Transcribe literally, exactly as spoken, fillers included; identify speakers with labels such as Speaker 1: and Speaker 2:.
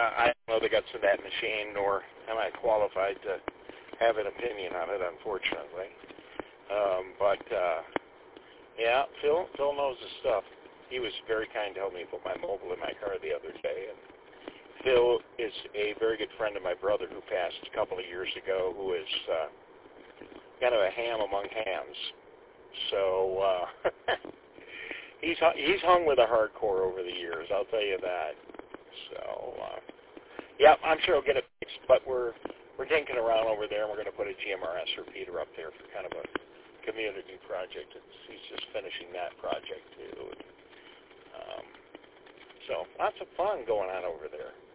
Speaker 1: I don't know the guts of that machine, nor am I qualified to have an opinion on it, unfortunately. Um, but, uh, yeah, Phil Phil knows his stuff. He was very kind to help me put my mobile in my car the other day. And Phil is a very good friend of my brother who passed a couple of years ago, who is uh, kind of a ham among hams. So uh, he's he's hung with a hardcore over the years, I'll tell you that. So, uh, yeah, I'm sure he'll get it fixed, but we're we're dinking around over there, and we're going to put a G M R S repeater up there for kind of a community project. It's, he's just finishing that project, too. Um, so lots of fun going on over there.